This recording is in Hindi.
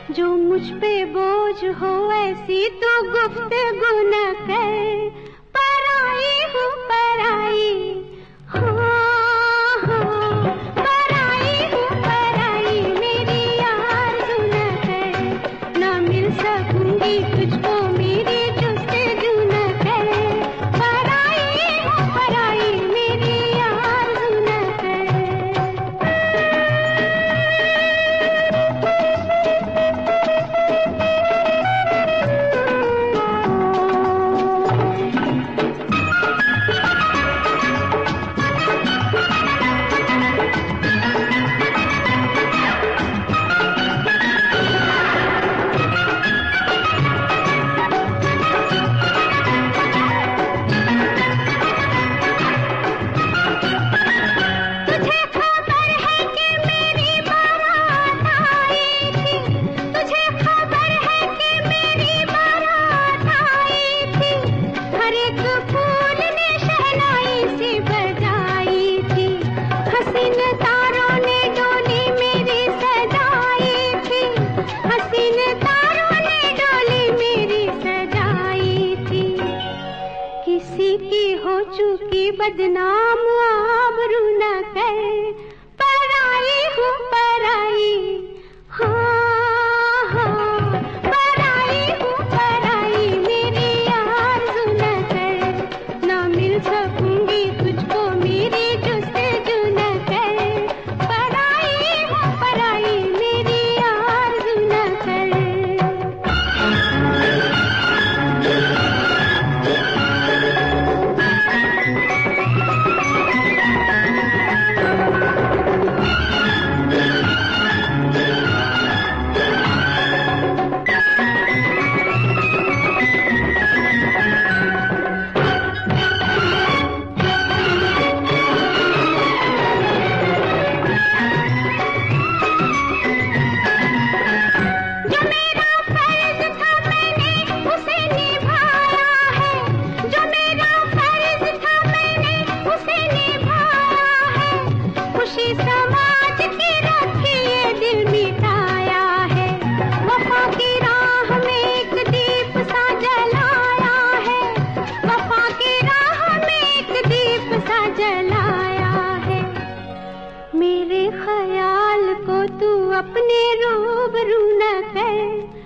जो मुझ पे बोझ हो ऐसी तो गुफ्तगू न कर। पराई हूँ पराई, हाँ पराई हूँ पराई, मेरी आरज़ू न कर। ना मिल सकूंगी तुझको मेरी जुस्तजू न कर। पराई हूँ पराई, मेरी आरज़ू न कर। किसी की हो चुकी बदनाम आबरू न कर। पराई हूँ पराई, हाँ हाँ पराई हूँ पराई, मेरी आरज़ू न कर। ना मिल सकूंगी तुझको मेरी जुस्तजू न कर। पराई हूँ पराई, मेरी आरज़ू न कर। समाज की रखी ये दिल मिटाया है, वफा की राह में एक दीप सा जलाया है। वफा की राह में एक दीप सा जलाया है। मेरे ख्याल को तू अपने रूबरू न कर।